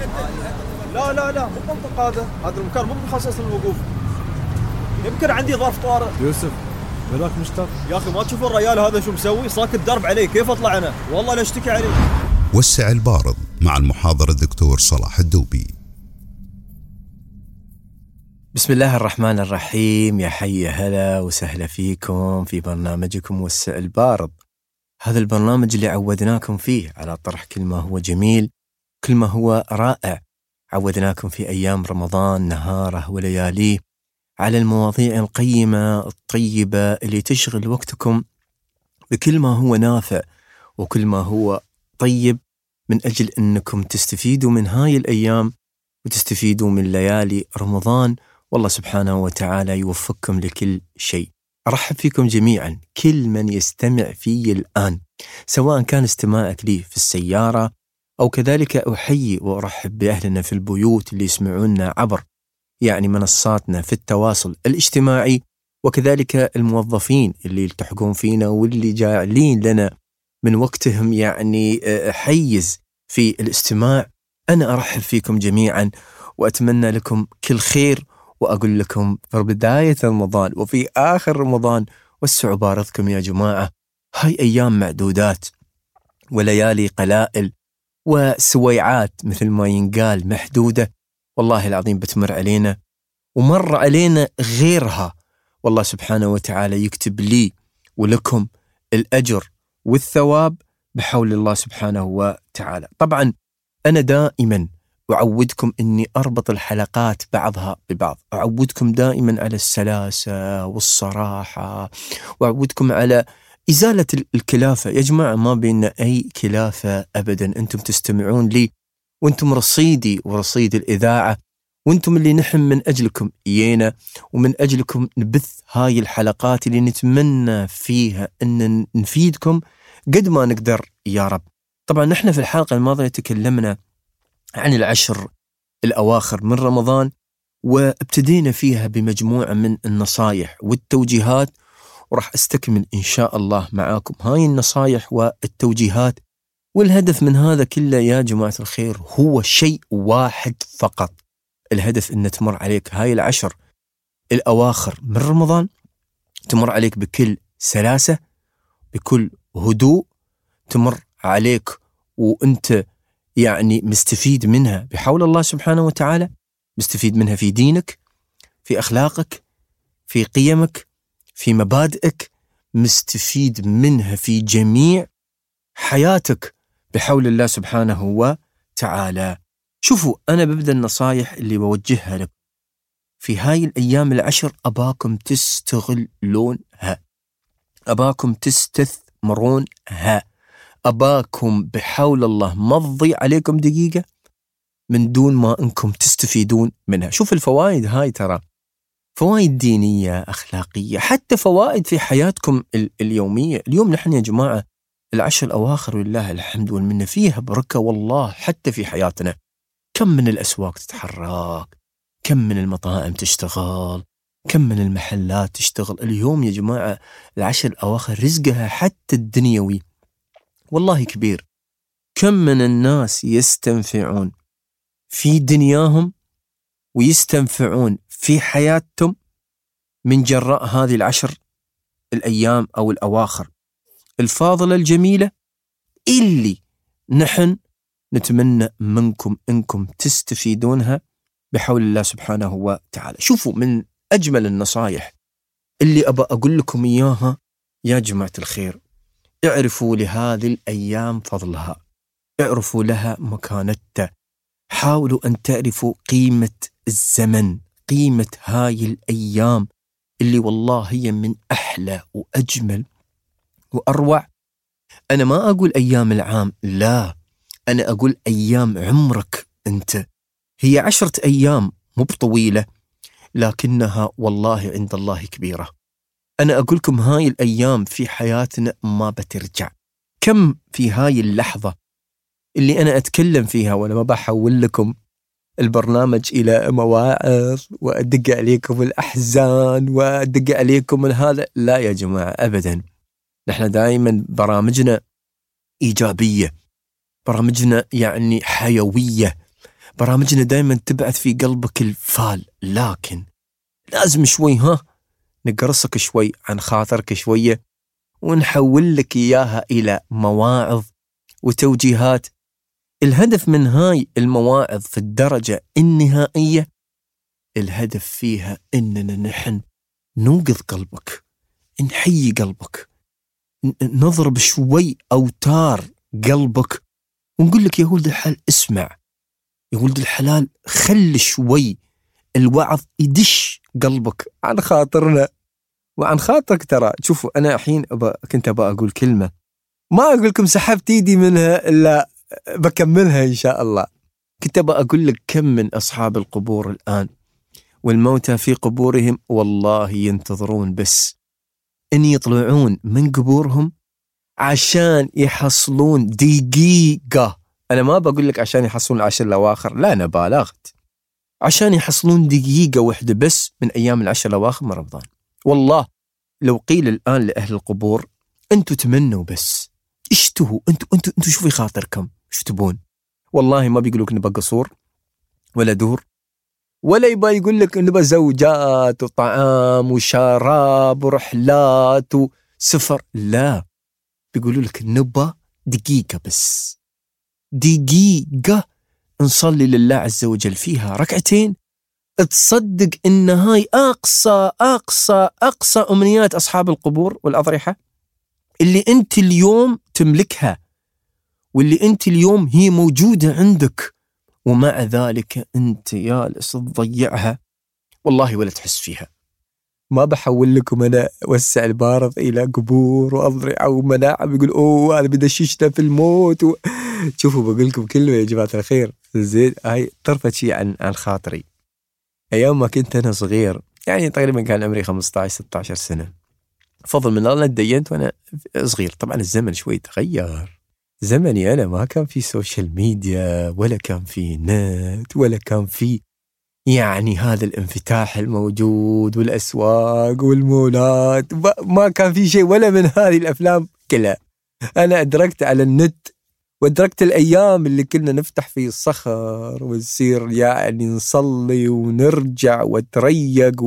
لا مو منطق هذا المكان مو مخصص للوقوف. يمكن عندي ظرف طارئ. يوسف بلاك مشتاق يا أخي ما تشوف الرجال هذا شو مسوي؟ ساكت درب عليه، كيف أطلع أنا؟ والله أنا أشتكي عليه. وسع البارض مع المحاضر الدكتور صلاح الدوبي. بسم الله الرحمن الرحيم. يا حي هلا وسهلا فيكم في برنامجكم وسع البارض. هذا البرنامج اللي عودناكم فيه على طرح كل ما هو جميل، كل ما هو رائع. عودناكم في أيام رمضان نهاره ولياليه على المواضيع القيمة الطيبة اللي تشغل وقتكم بكل ما هو نافع وكل ما هو طيب، من أجل أنكم تستفيدوا من هاي الأيام وتستفيدوا من ليالي رمضان، والله سبحانه وتعالى يوفقكم لكل شيء. أرحب فيكم جميعا، كل من يستمع في الآن، سواء كان استماعك لي في السيارة أو كذلك أحيي وأرحب بأهلنا في البيوت اللي يسمعوننا عبر منصاتنا في التواصل الاجتماعي، وكذلك الموظفين اللي يلتحقون فينا واللي جاعلين لنا من وقتهم حيز في الاستماع. أنا أرحب فيكم جميعا وأتمنى لكم كل خير، وأقول لكم في بداية رمضان وفي آخر رمضان وسعوا بارضكم يا جماعة. هاي أيام معدودات وليالي قلائل وسويعات مثل ما ينقال محدودة، والله العظيم بتمر علينا ومر علينا غيرها، والله سبحانه وتعالى يكتب لي ولكم الأجر والثواب بحول الله سبحانه وتعالى. طبعا أنا دائما أعودكم أني أربط الحلقات بعضها ببعض، أعودكم دائما على السلاسة والصراحة، وأعودكم على إزالة الكلافة. يا جماعة ما بيننا أي كلافة أبدا، أنتم تستمعون لي وأنتم رصيدي ورصيد الإذاعة، وأنتم اللي نحن من أجلكم إينا، ومن أجلكم نبث هاي الحلقات اللي نتمنى فيها أن نفيدكم قد ما نقدر يا رب. طبعا نحن في الحلقة الماضية تكلمنا عن العشر الأواخر من رمضان، وابتدينا فيها بمجموعة من النصايح والتوجيهات، وراح أستكمل إن شاء الله معاكم هاي النصايح والتوجيهات. والهدف من هذا كله يا جماعة الخير هو شيء واحد فقط، الهدف أن تمر عليك هاي العشر الأواخر من رمضان، تمر عليك بكل سلاسة، بكل هدوء، تمر عليك وأنت مستفيد منها بحول الله سبحانه وتعالى، مستفيد منها في دينك، في أخلاقك، في قيمك، في مبادئك، مستفيد منها في جميع حياتك بحول الله سبحانه وتعالى. شوفوا، أنا ببدأ النصايح اللي بوجهها لك في هاي الأيام العشر، أباكم تستغلونها، أباكم تستثمرونها، أباكم بحول الله ما تضيع عليكم دقيقة من دون ما أنكم تستفيدون منها. شوف الفوائد هاي، ترى فوائد دينية، أخلاقية، حتى فوائد في حياتكم اليومية. اليوم نحن يا جماعة العشر الأواخر لله الحمد والمنة فيها بركة والله، حتى في حياتنا. كم من الأسواق تتحرك، كم من المطاعم تشتغل، كم من المحلات تشتغل اليوم يا جماعة. العشر الأواخر رزقها حتى الدنيوي والله كبير. كم من الناس يستنفعون في دنياهم ويستنفعون في حياتهم من جراء هذه العشر الأيام أو الأواخر الفاضلة الجميلة، اللي نحن نتمنى منكم أنكم تستفيدونها بحول الله سبحانه وتعالى. شوفوا، من أجمل النصايح اللي أبى أقول لكم إياها يا جماعة الخير، اعرفوا لهذه الأيام فضلها، اعرفوا لها مكانتها، حاولوا أن تعرفوا قيمة الزمن، قيمة هاي الأيام اللي والله هي من أحلى وأجمل وأروع. أنا ما أقول أيام العام، لا، أنا أقول أيام عمرك أنت. هي 10 أيام مو بطويلة، لكنها والله عند الله كبيرة. أنا أقولكم هاي الأيام في حياتنا ما بترجع. كم في هاي اللحظة اللي أنا أتكلم فيها وأنا ما بحول لكم البرنامج إلى مواعظ وأدق عليكم الأحزان وأدق عليكم هذا، لا يا جماعة أبدا. نحن دائما برامجنا إيجابية، برامجنا حيوية، برامجنا دائما تبعث في قلبك الفال، لكن لازم شوي نقرصك شوي عن خاطرك شوية، ونحول لك إياها إلى مواعظ وتوجيهات. الهدف من هاي المواعظ في الدرجة النهائية، الهدف فيها إننا نحن نوقظ قلبك، نحيي قلبك، نضرب شوي أوتار قلبك، ونقول لك يا ولد الحلال اسمع، يا ولد الحلال خل شوي الوعظ يدش قلبك عن خاطرنا وعن خاطرك. ترى شوفوا، أنا الحين كنت أبغى أقول كلمة، ما أقول لكم سحبت إيدي منها، إلا بكملها إن شاء الله. كنت أبغى أقول لك كم من أصحاب القبور الآن والموتى في قبورهم والله ينتظرون بس إن يطلعون من قبورهم عشان يحصلون دقيقة. أنا ما بقول لك عشان يحصلون العشر الأواخر، لا أنا بالغت، عشان يحصلون دقيقة واحدة بس من أيام العشر الأواخر من رمضان. والله لو قيل الآن لأهل القبور أنتوا تمنوا بس، اشتهوا أنتوا شوفوا خاطركم ايش تبون، والله ما بيقولوك نبى قصور ولا دور، ولا يبقى يقول لك نبى زوجات وطعام وشراب ورحلات وسفر، لا، بيقولوا لك نبى دقيقة بس، دقيقة نصلي لله عز وجل فيها ركعتين، تصدق إن هاي أقصى أقصى أقصى أمنيات أصحاب القبور والأضرحة اللي أنت اليوم تملكها، واللي أنت اليوم هي موجودة عندك، ومع ذلك أنت جالس تضيعها والله ولا تحس فيها. ما بحول لكم أنا وسع البارض إلى قبور وأضرحة ومناعة بيقول أوه هذا بدششنا في الموت شوفوا بقول لكم كلمة يا جماعة الخير، زين هاي طرفة شيء عن خاطري. أيام ما كنت أنا صغير، يعني تقريبا كان عمري 15-16 سنة، فضل من الله تدينت وأنا صغير. طبعا الزمن شوي تغير، زمني أنا ما كان في سوشيال ميديا ولا كان في نت ولا كان في يعني هذا الانفتاح الموجود والأسواق والمولات، ما كان في شيء ولا من هذه الأفلام كلها. أنا أدركت على النت وأدركت الأيام اللي كنا نفتح فيه الصخر ونصير يعني نصلي ونرجع وتريق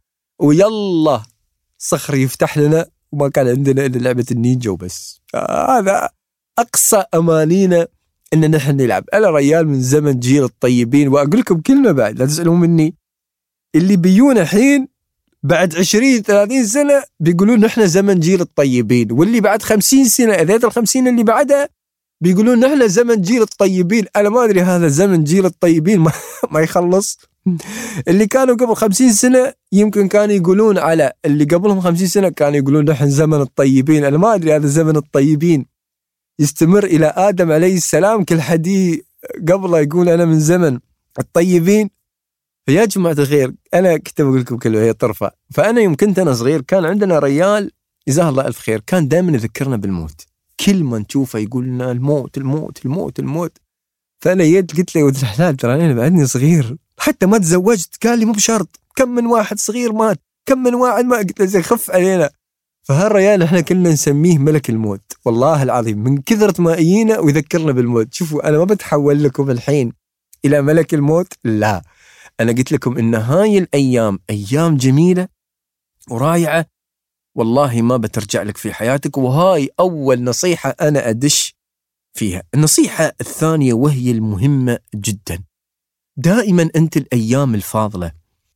ويلا صخر يفتح لنا، وما كان عندنا إلا لعبة النينجا وبس. هذا أقصى أمانينا إن نحن نلعب. أنا ريال من زمن جيل الطيبين، وأقول لكم كلمة بعد لا تسألون مني، اللي بيجون الحين بعد 20-30 سنة بيقولون نحن زمن جيل الطيبين، واللي بعد 50 سنة إذا 50 اللي بعدها بيقولون نحن زمن جيل الطيبين. أنا ما أدري هذا زمن جيل الطيبين ما يخلص. اللي كانوا قبل 50 سنة يمكن كانوا يقولون على اللي قبلهم 50 سنة كانوا يقولون نحن زمن الطيبين. أنا ما أدري هذا زمن الطيبين يستمر إلى آدم عليه السلام، كل حدي قبله يقول أنا من زمن الطيبين. فيا جماعة الخير أنا كنت بقول لكم كلمة هي طرفة. فأنا يوم كنت أنا صغير كان عندنا ريال جزاه الله ألف خير، كان دائما يذكرنا بالموت، كل ما نشوفه يقول لنا الموت الموت الموت الموت. فأنا قلت له يا ولد الحلال ترى أنا بعدني صغير، حتى ما تزوجت. قال لي مو بشرط، كم من واحد صغير مات، كم من واحد ما. قلت له خف علينا. فهالريال احنا كنا نسميه ملك الموت، والله العظيم من كثرة ما يجينا ويذكرنا بالموت. شوفوا أنا ما بتحول لكم الحين إلى ملك الموت، لا، أنا قلت لكم إن هاي الأيام أيام جميلة ورائعة، والله ما بترجع لك في حياتك. وهاي أول نصيحة أنا أدش فيها. النصيحة الثانية وهي المهمة جدا، دائما أنت الأيام الفاضلة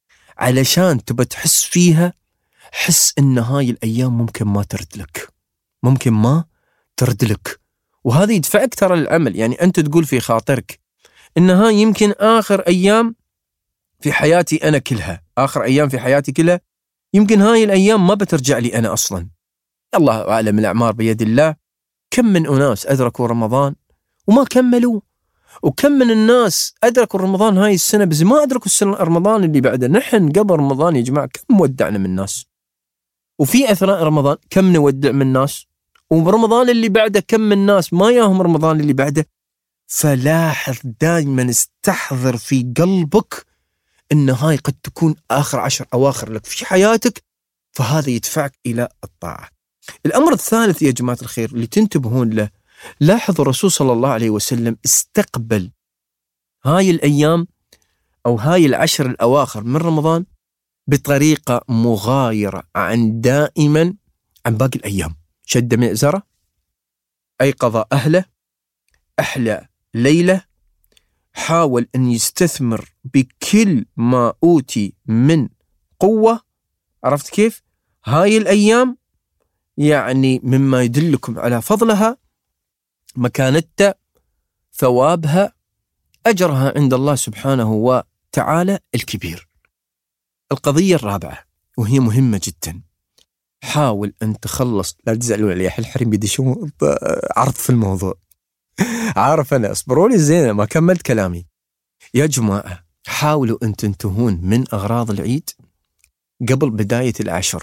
علشان تبى تحس فيها، حس إن هاي الأيام ممكن ما ترد لك، ممكن ما ترد لك، وهذا يدفعك ترى العمل. يعني أنت تقول في خاطرك إن هاي يمكن آخر أيام في حياتي أنا كلها، آخر أيام في حياتي كلها، يمكن هاي الأيام ما بترجع لي أنا أصلا. الله أعلم، الأعمار بيد الله. كم من أناس أدركوا رمضان وما كملوا، وكم من الناس أدركوا رمضان هاي السنة بس ما أدركوا السنة رمضان اللي بعده. نحن قبل رمضان يا جماعة كم ودعنا من الناس، وفي أثناء رمضان كم نودع من الناس، وبرمضان اللي بعده كم من الناس ما ياهم رمضان اللي بعده. فلاحظ دائما، استحضر في قلبك إن هاي قد تكون آخر 10 أواخر لك في حياتك، فهذا يدفعك إلى الطاعة. الأمر الثالث يا جماعة الخير اللي تنتبهون له، لاحظوا الرسول صلى الله عليه وسلم استقبل هاي الأيام أو هاي العشر الأواخر من رمضان بطريقة مغايرة دائما عن باقي الأيام. شد مئزرة، أيقظ أهله، أحلى ليلة، حاول أن يستثمر بكل ما أوتي من قوة. عرفت كيف؟ هاي الأيام يعني مما يدلكم على فضلها، مكانتها، ثوابها، أجرها عند الله سبحانه وتعالى الكبير. القضية الرابعة وهي مهمة جدا، حاول أن تخلص، لا تزعلوا علي الحريم بيدشون عرض في الموضوع، عارف أنا، اصبروا لي زين ما كملت كلامي. يا جماعة حاولوا أن تنتهون من أغراض العيد قبل بداية العشر،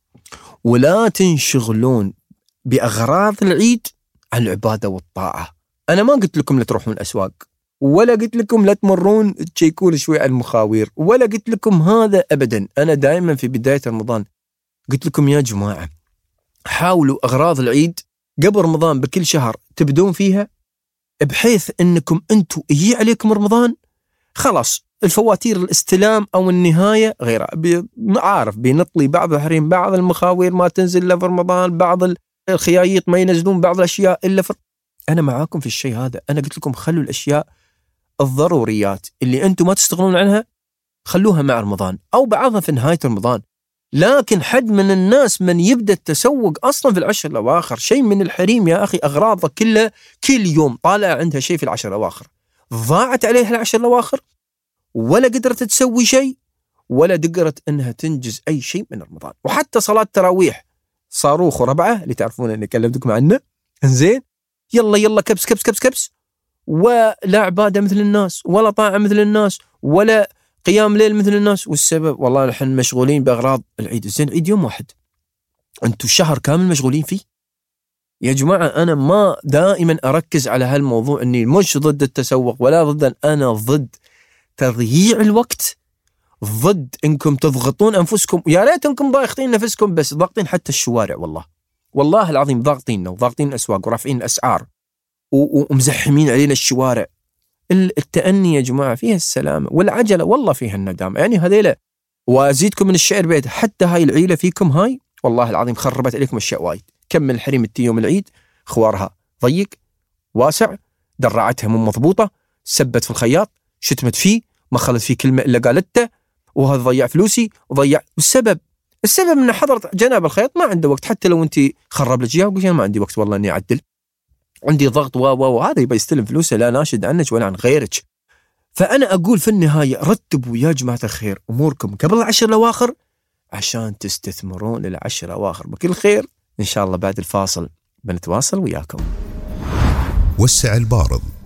ولا تنشغلون بأغراض العيد عن العبادة والطاعة. أنا ما قلت لكم لا تروحون الأسواق، ولا قلت لكم لا تمرون تشيكون شوي على المخاوير، ولا قلت لكم هذا أبدا. أنا دائما في بداية رمضان قلت لكم يا جماعة حاولوا أغراض العيد قبل رمضان بكل شهر تبدون فيها، بحيث أنكم أنتوا يجي عليكم رمضان خلاص الفواتير الاستلام أو النهاية غير عارف بينطلي بعض الحريم، بعض المخاوير ما تنزل إلا في رمضان، بعض الخيايط ما ينزلون بعض الأشياء إلا في. أنا معاكم في الشيء هذا. أنا قلت لكم خلوا الأشياء الضروريات اللي أنتم ما تستغلون عنها خلوها مع رمضان أو بعضها في نهاية رمضان. لكن حد من الناس من يبدأ التسوق أصلا في العشر الأواخر. شيء من الحريم يا أخي أغراضه كلها كل يوم طالع عندها شيء في العشر الأواخر، ضاعت عليها العشر الأواخر، ولا قدرت تسوي شيء، ولا قدرت أنها تنجز أي شيء من رمضان. وحتى صلاة تراويح صاروخ وربعة اللي تعرفون أني كلمتكم عنه، إنزين يلا كبس كبس كبس كبس، ولا عبادة مثل الناس، ولا طاعة مثل الناس، ولا قيام ليل مثل الناس. والسبب والله نحن مشغولين بأغراض العيد. زين عيد يوم واحد، أنتوا شهر كامل مشغولين فيه يا جماعة. أنا ما دائما أركز على هالموضوع أني مش ضد التسوق ولا ضد، أنا ضد تضييع الوقت، ضد أنكم تضغطون أنفسكم. يا ريت أنكم ضاغطين نفسكم بس، ضاغطين حتى الشوارع، والله العظيم ضاغطيننا وضاغطين الأسواق ورافعين الأسعار ومزحمين علينا الشوارع. التأني يا جماعة فيها السلامة، والعجلة والله فيها الندامة. يعني هذيلا وأزيدكم من الشعر بيت، حتى هاي العيلة فيكم هاي والله العظيم خربت عليكم أشياء وايد. كم من الحريم التي يوم العيد خوارها ضيق واسع، دراعتها مو مضبوطة، سبت في الخياط، شتمت فيه، ما خلت فيه كلمة إلا قالته، وهذا ضيع فلوسي وضيع. السبب من حضرة جناب الخياط ما عنده وقت. حتى لو أنت خرب لك إياه وقلت أنا ما عندي وقت والله إني أعدل، عندي ضغط وهذا يبي يستلم فلوسه، لا ناشد عنك ولا عن غيرك. فأنا أقول في النهاية رتبوا يا جماعة الخير أموركم قبل العشر الأواخر عشان تستثمرون العشر الأواخر بكل خير. إن شاء الله بعد الفاصل بنتواصل وياكم. وسع البارد